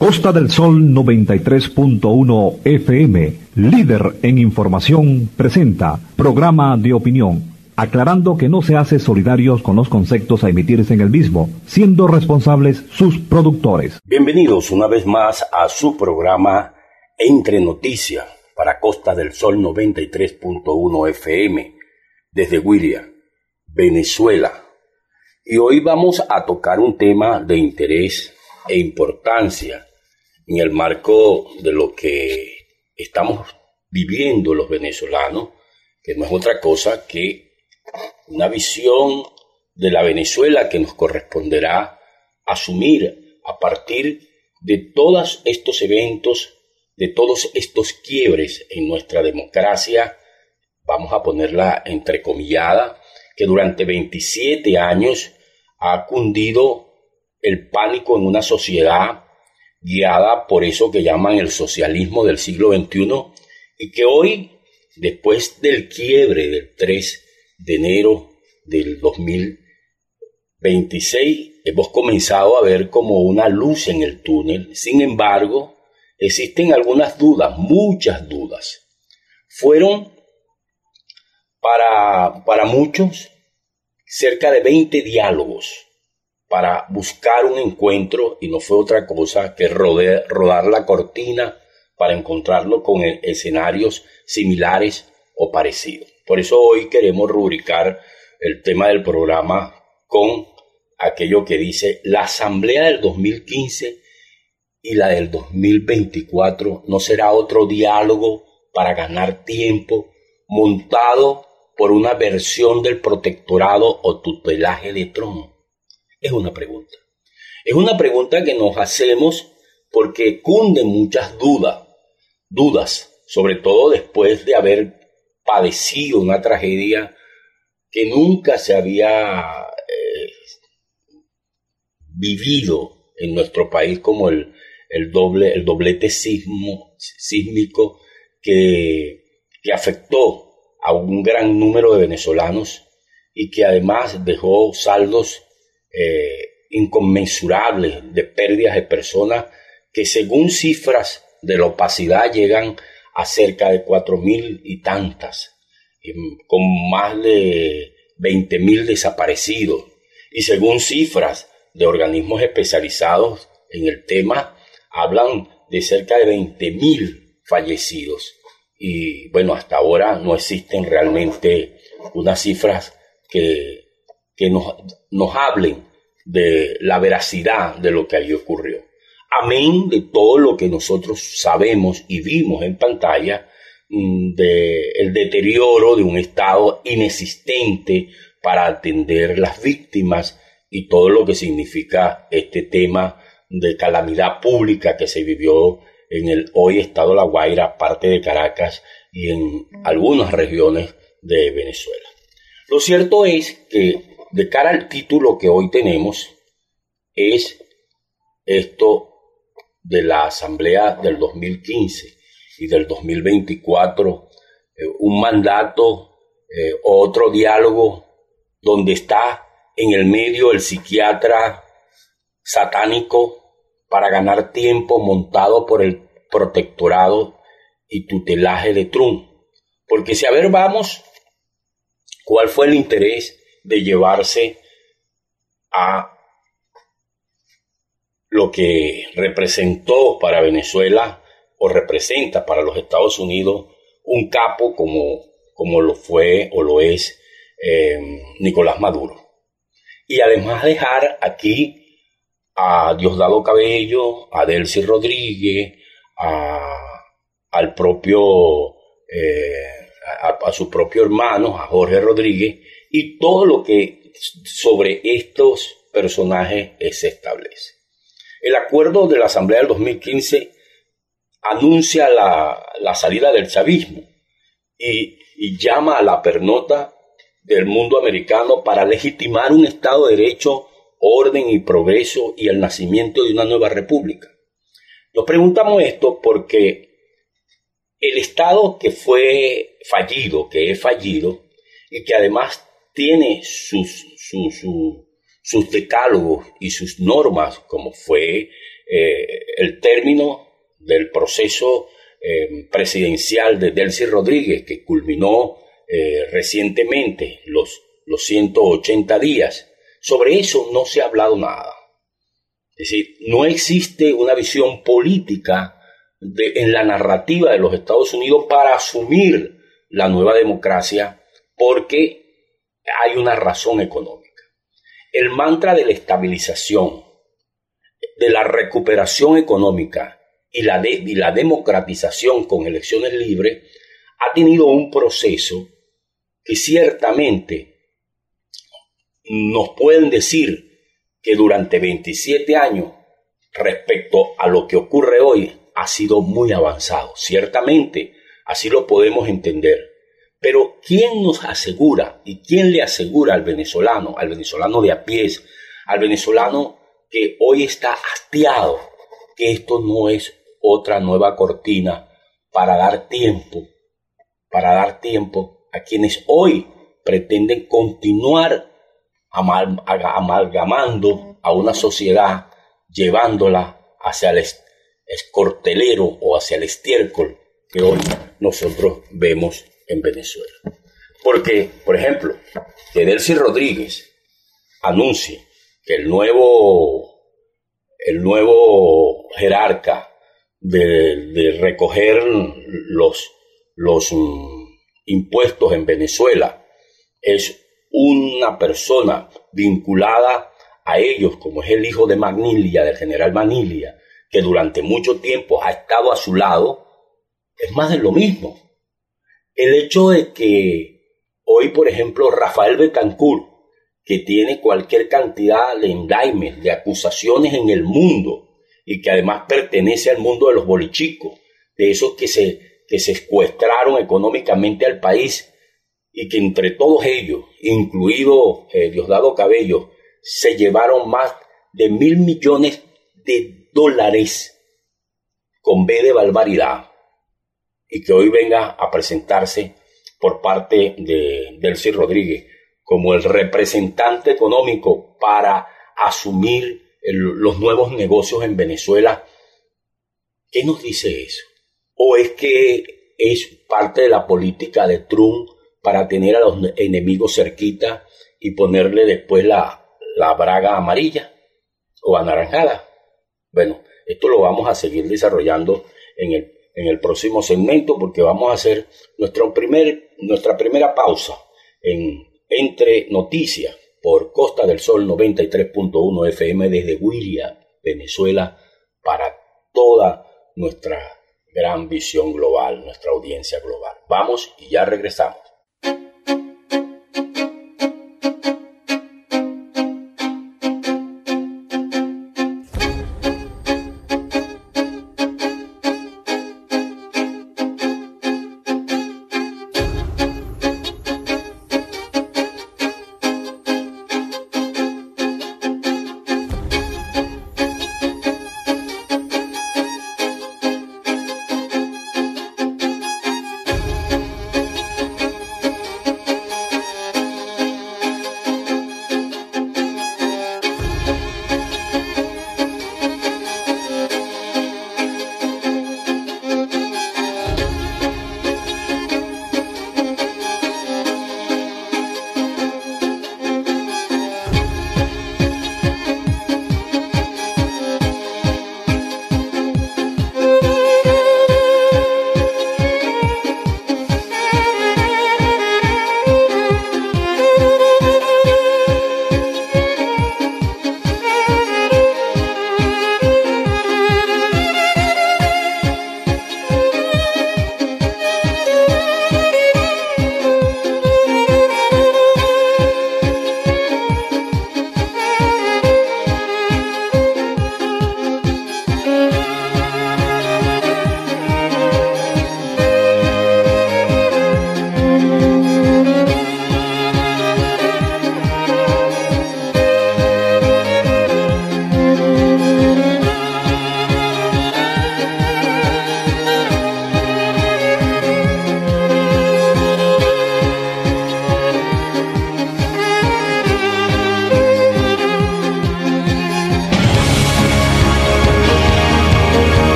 Costa del Sol 93.1 FM, líder en información, presenta programa de opinión, aclarando que no se hace solidarios con los conceptos a emitirse en el mismo, siendo responsables sus productores. Bienvenidos una vez más a su programa Entre Noticias para Costa del Sol 93.1 FM, desde Huila, Venezuela. Y hoy vamos a tocar un tema de interés e importancia en el marco de lo que estamos viviendo los venezolanos, que no es otra cosa que una visión de la Venezuela que nos corresponderá asumir a partir de todos estos eventos, de todos estos quiebres en nuestra democracia, vamos a ponerla entrecomillada, que durante 27 años ha cundido el pánico en una sociedad guiada por eso que llaman el socialismo del siglo XXI y que hoy, después del quiebre del 3 de enero del 2026, hemos comenzado a ver como una luz en el túnel. Sin embargo, existen algunas dudas, muchas dudas. Fueron para muchos cerca de 20 diálogos para buscar un encuentro, y no fue otra cosa que rodar la cortina para encontrarlo con escenarios similares o parecidos. Por eso hoy queremos rubricar el tema del programa con aquello que dice: la asamblea del 2015 y la del 2024 no será otro diálogo para ganar tiempo montado por una versión del protectorado o tutelaje de Trump. Es una pregunta. Es una pregunta que nos hacemos porque cunden muchas dudas, sobre todo después de haber padecido una tragedia que nunca se había vivido en nuestro país, como el doblete sísmico que afectó a un gran número de venezolanos y que además dejó saldos inconmensurables de pérdidas de personas que, según cifras de la opacidad, llegan a cerca de 4.000 y tantas, con más de 20.000 desaparecidos, y según cifras de organismos especializados en el tema, hablan de cerca de 20.000 fallecidos. Y bueno, hasta ahora no existen realmente unas cifras que nos hablen de la veracidad de lo que allí ocurrió. Amén de todo lo que nosotros sabemos y vimos en pantalla del deterioro de un Estado inexistente para atender las víctimas y todo lo que significa este tema de calamidad pública que se vivió en el hoy estado La Guaira, parte de Caracas y en algunas regiones de Venezuela. Lo cierto es que, de cara al título que hoy tenemos, es esto de la Asamblea del 2015 y del 2024, un mandato, otro diálogo, donde está en el medio el psiquiatra satánico para ganar tiempo, montado por el protectorado y tutelaje de Trump. Porque si a ver vamos, ¿cuál fue el interés de llevarse a lo que representó para Venezuela o representa para los Estados Unidos un capo como lo fue o lo es Nicolás Maduro? Y además dejar aquí a Diosdado Cabello, a Delcy Rodríguez, al propio a su propio hermano, a Jorge Rodríguez, y todo lo que sobre estos personajes se establece. El acuerdo de la Asamblea del 2015 anuncia la salida del chavismo y llama a la pernota del mundo americano para legitimar un Estado de Derecho, orden y progreso y el nacimiento de una nueva república. Nos preguntamos esto porque el Estado que fue fallido, que es fallido, y que además tiene sus decálogos y sus normas, como fue el término del proceso presidencial de Delcy Rodríguez, que culminó recientemente los 180 días. Sobre eso no se ha hablado nada. Es decir, no existe una visión política en la narrativa de los Estados Unidos para asumir la nueva democracia, porque hay una razón económica. El mantra de la estabilización, de la recuperación económica y la democratización con elecciones libres ha tenido un proceso que ciertamente nos pueden decir que durante 27 años respecto a lo que ocurre hoy ha sido muy avanzado. Ciertamente, así lo podemos entender. Pero ¿quién nos asegura y quién le asegura al venezolano de a pie, al venezolano que hoy está hastiado, que esto no es otra nueva cortina para dar tiempo a quienes hoy pretenden continuar amalgamando a una sociedad, llevándola hacia el escortelero o hacia el estiércol que hoy nosotros vemos en Venezuela? Porque, por ejemplo, que Delcy Rodríguez anuncie que el nuevo jerarca de recoger los impuestos en Venezuela es una persona vinculada a ellos, como es el hijo de Magnilia, del general Magnilia, que durante mucho tiempo ha estado a su lado, es más de lo mismo. El hecho de que hoy, por ejemplo, Rafael Betancourt, que tiene cualquier cantidad de indictments, de acusaciones en el mundo, y que además pertenece al mundo de los bolichicos, de esos que se secuestraron económicamente al país, y que entre todos ellos, incluido Diosdado Cabello, se llevaron más de $1.000 millones con B de barbaridad, y que hoy venga a presentarse por parte de Delcy Rodríguez como el representante económico para asumir los nuevos negocios en Venezuela. ¿Qué nos dice eso? ¿O es que es parte de la política de Trump para tener a los enemigos cerquita y ponerle después la braga amarilla o anaranjada? Bueno, esto lo vamos a seguir desarrollando en el próximo segmento, porque vamos a hacer nuestra primera pausa entre noticias por Costa del Sol 93.1 FM desde Huiria, Venezuela, para toda nuestra gran visión global, nuestra audiencia global. Vamos y ya regresamos.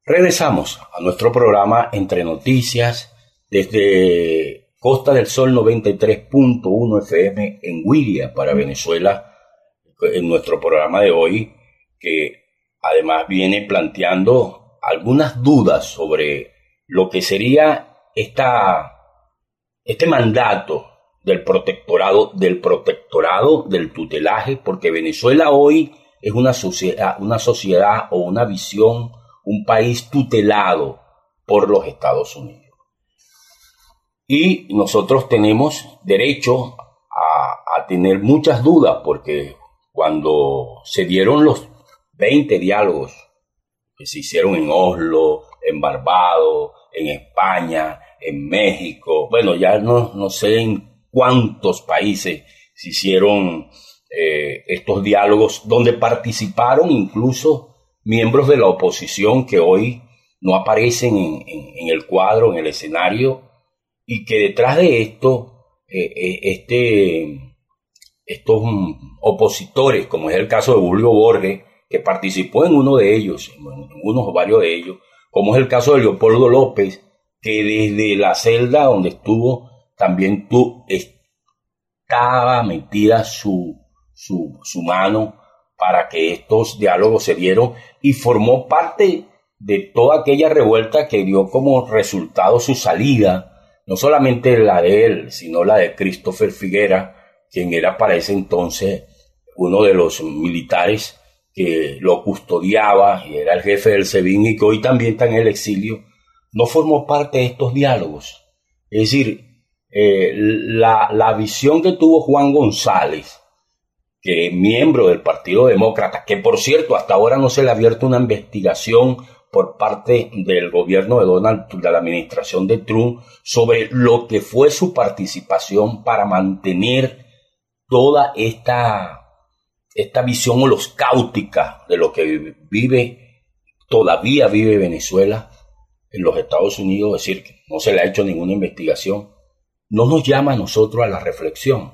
Regresamos a nuestro programa Entre Noticias desde Costa del Sol 93.1 FM en Huiria para Venezuela, en nuestro programa de hoy, que además viene planteando algunas dudas sobre lo que sería este mandato del protectorado, del tutelaje, porque Venezuela hoy es una sociedad o una visión, un país tutelado por los Estados Unidos. Y nosotros tenemos derecho a tener muchas dudas, porque cuando se dieron los 20 diálogos que se hicieron en Oslo, en Barbados, en España, en México, bueno, ya no sé en cuántos países se hicieron estos diálogos, donde participaron incluso miembros de la oposición que hoy no aparecen en el cuadro, en el escenario, y que detrás de esto, estos opositores, como es el caso de Julio Borges, que participó en uno de ellos, en unos o varios de ellos, como es el caso de Leopoldo López, que desde la celda donde estuvo, también estaba metida su mano para que estos diálogos se dieron, y formó parte de toda aquella revuelta que dio como resultado su salida, no solamente la de él, sino la de Christopher Figuera, quien era para ese entonces uno de los militares que lo custodiaba y era el jefe del SEBIN, y que hoy también está en el exilio. No formó parte de estos diálogos. Es decir, la visión que tuvo Juan González, que es miembro del Partido Demócrata, que por cierto hasta ahora no se le ha abierto una investigación por parte del gobierno de la administración de Trump sobre lo que fue su participación para mantener toda esta visión holoscáutica de lo que todavía vive Venezuela en los Estados Unidos. Es decir, que no se le ha hecho ninguna investigación, no nos llama a nosotros a la reflexión.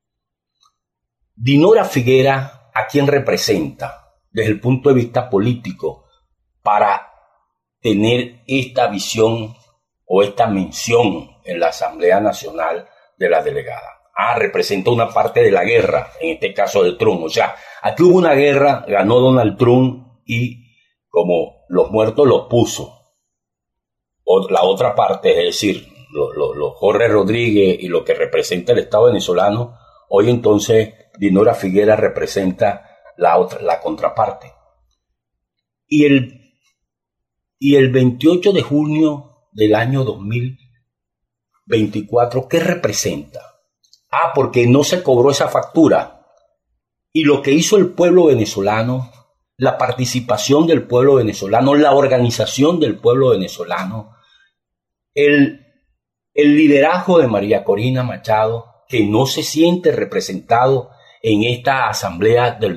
Dinora Figuera, ¿a quién representa desde el punto de vista político para tener esta visión o esta mención en la Asamblea Nacional de la Delegada? Representa una parte de la guerra, en este caso de Trump. O sea, aquí hubo una guerra, ganó Donald Trump y como los muertos los puso. La otra parte, es decir, los Jorge Rodríguez y lo que representa el Estado venezolano, hoy entonces Dinora Figuera representa la contraparte. Y el 28 de junio del año 2024, ¿qué representa? Porque no se cobró esa factura. Y lo que hizo el pueblo venezolano, la participación del pueblo venezolano, la organización del pueblo venezolano, el liderazgo de María Corina Machado, que no se siente representado en esta asamblea del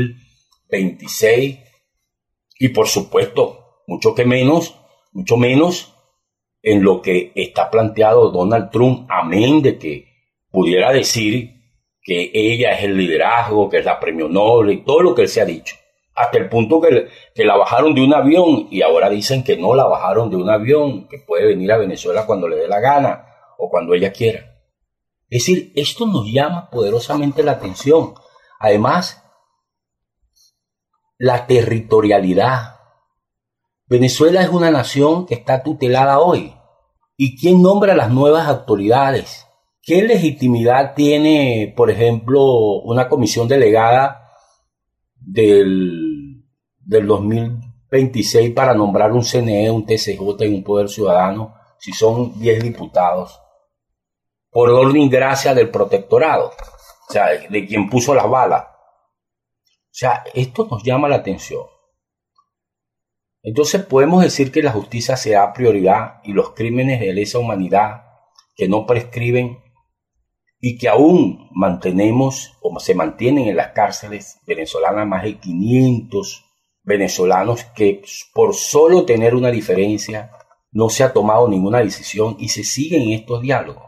2026, y por supuesto, mucho menos en lo que está planteado Donald Trump, amén de que pudiera decir que ella es el liderazgo, que es la premio Nobel y todo lo que él se ha dicho, hasta el punto que la bajaron de un avión, y ahora dicen que no la bajaron de un avión, que puede venir a Venezuela cuando le dé la gana o cuando ella quiera. Es decir, esto nos llama poderosamente la atención. Además, la territorialidad. Venezuela es una nación que está tutelada hoy. ¿Y quién nombra las nuevas autoridades? ¿Qué legitimidad tiene, por ejemplo, una comisión delegada del 2026 para nombrar un CNE, un TCJ y un Poder Ciudadano si son 10 diputados? Por orden y gracia del protectorado, o sea, de quien puso las balas. O sea, esto nos llama la atención. Entonces podemos decir que la justicia se da prioridad y los crímenes de lesa humanidad que no prescriben y que aún mantenemos o se mantienen en las cárceles venezolanas más de 500 venezolanos que por solo tener una diferencia no se ha tomado ninguna decisión y se siguen estos diálogos.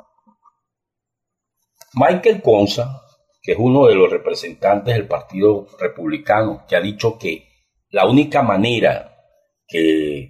Michael Conza, que es uno de los representantes del Partido Republicano, que ha dicho que la única manera que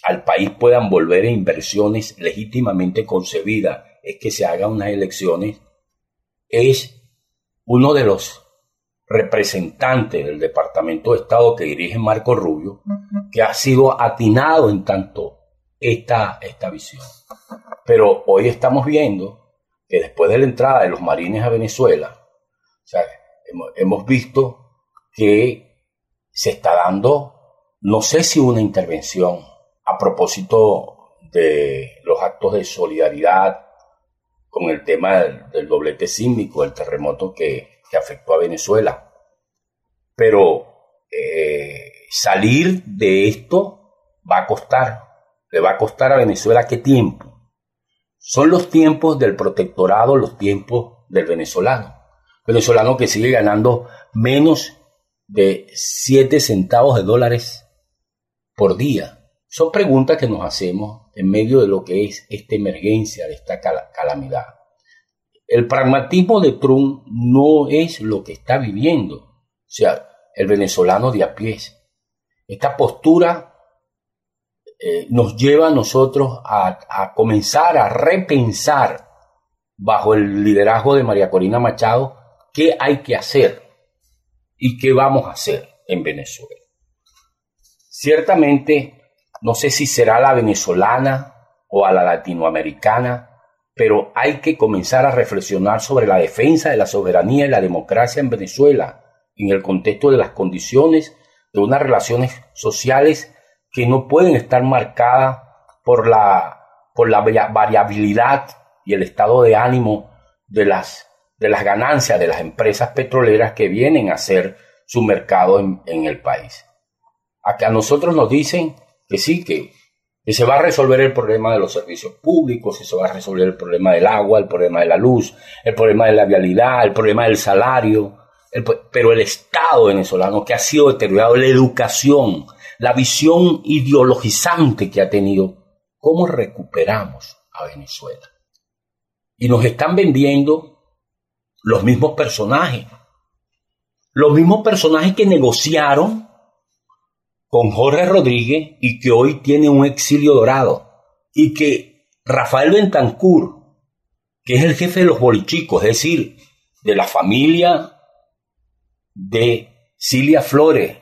al país puedan volver a inversiones legítimamente concebidas, es que se hagan unas elecciones, es uno de los representantes del Departamento de Estado que dirige Marco Rubio, que ha sido atinado en tanto esta visión. Pero hoy estamos viendo que después de la entrada de los marines a Venezuela, o sea, hemos visto que se está dando, no sé si una intervención a propósito de los actos de solidaridad con el tema del doblete sísmico, del terremoto que afectó a Venezuela. Pero salir de esto va a costar. ¿Le va a costar a Venezuela qué tiempo? Son los tiempos del protectorado, los tiempos del venezolano. Venezolano que sigue ganando menos de 7 centavos de dólares por día. Son preguntas que nos hacemos en medio de lo que es esta emergencia, de esta calamidad. El pragmatismo de Trump no es lo que está viviendo, o sea, el venezolano de a pie. Esta postura nos lleva a nosotros a comenzar a repensar, bajo el liderazgo de María Corina Machado, qué hay que hacer y qué vamos a hacer en Venezuela. Ciertamente, no sé si será la venezolana o a la latinoamericana, pero hay que comenzar a reflexionar sobre la defensa de la soberanía y la democracia en Venezuela, en el contexto de las condiciones de unas relaciones sociales que no pueden estar marcadas por la variabilidad y el estado de ánimo de las ganancias de las empresas petroleras que vienen a hacer su mercado en el país. Acá a nosotros nos dicen que sí, que se va a resolver el problema de los servicios públicos, que se va a resolver el problema del agua, el problema de la luz, el problema de la vialidad, el problema del salario, pero el Estado venezolano que ha sido deteriorado, la educación, la visión ideologizante que ha tenido, ¿cómo recuperamos a Venezuela? Y nos están vendiendo los mismos personajes que negociaron con Jorge Rodríguez y que hoy tiene un exilio dorado, y que Rafael Betancur, que es el jefe de los bolichicos, es decir, de la familia de Cilia Flores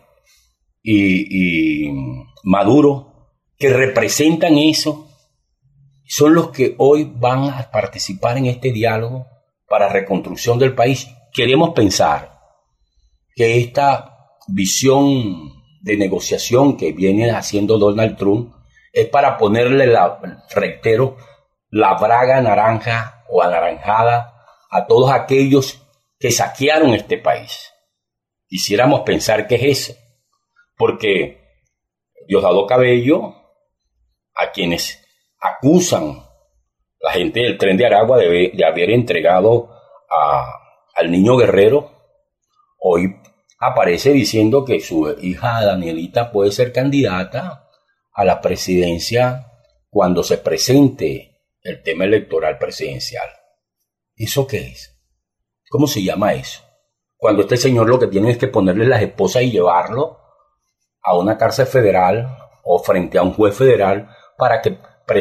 y Maduro, que representan eso, son los que hoy van a participar en este diálogo para reconstrucción del país. Queremos pensar que esta visión de negociación que viene haciendo Donald Trump es para ponerle, reitero, la braga naranja o anaranjada a todos aquellos que saquearon este país. Quisiéramos pensar que es eso, porque Diosdado Cabello, a quienes acusan la gente del Tren de Aragua de haber entregado al niño Guerrero, hoy aparece diciendo que su hija Danielita puede ser candidata a la presidencia cuando se presente el tema electoral presidencial. ¿Eso qué es? ¿Cómo se llama eso? Cuando este señor lo que tiene es que ponerle las esposas y llevarlo a una cárcel federal o frente a un juez federal para que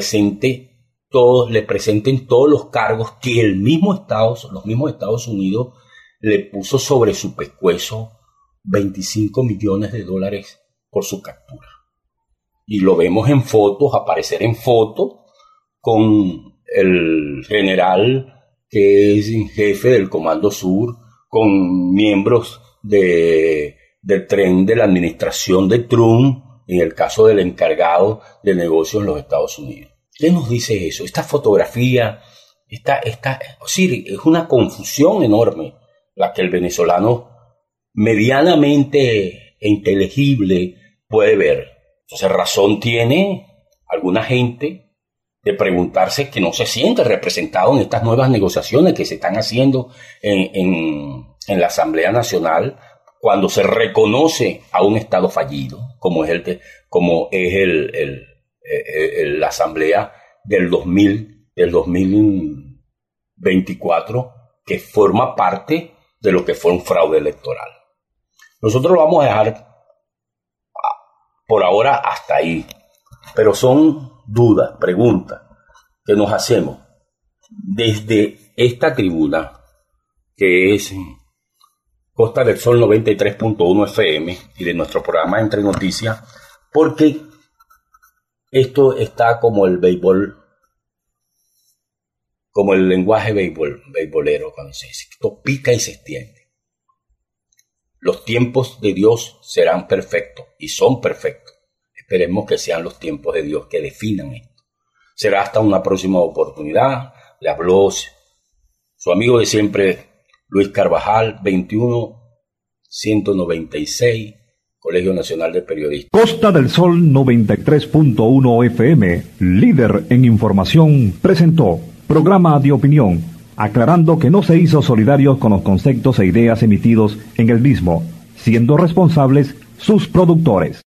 le presenten todos los cargos que los mismos Estados Unidos le puso sobre su pescuezo, 25 millones de dólares por su captura. Y lo vemos en fotos, aparecer en fotos con el general que es jefe del Comando Sur, con miembros del tren de la administración de Trump, en el caso del encargado de negocios en los Estados Unidos. ¿Qué nos dice eso? Esta fotografía, es una confusión enorme la que el venezolano medianamente inteligible puede ver. Entonces razón tiene alguna gente de preguntarse que no se siente representado en estas nuevas negociaciones que se están haciendo en la Asamblea Nacional, cuando se reconoce a un Estado fallido, como es la Asamblea del 2024, que forma parte de lo que fue un fraude electoral. Nosotros lo vamos a dejar por ahora hasta ahí. pero son dudas, preguntas que nos hacemos desde esta tribuna, que es Costa del Sol 93.1 FM, y de nuestro programa Entre Noticias, porque esto está como el béisbol, como el lenguaje beisbolero, cuando se dice, esto pica y se extiende. Los tiempos de Dios serán perfectos, y son perfectos. Esperemos que sean los tiempos de Dios que definan esto. Será hasta una próxima oportunidad. Le habló su amigo de siempre, Luis Carvajal, 21-196, Colegio Nacional de Periodistas. Costa del Sol 93.1 FM, líder en información, presentó programa de opinión, aclarando que no se hizo solidarios con los conceptos e ideas emitidos en el mismo, siendo responsables sus productores.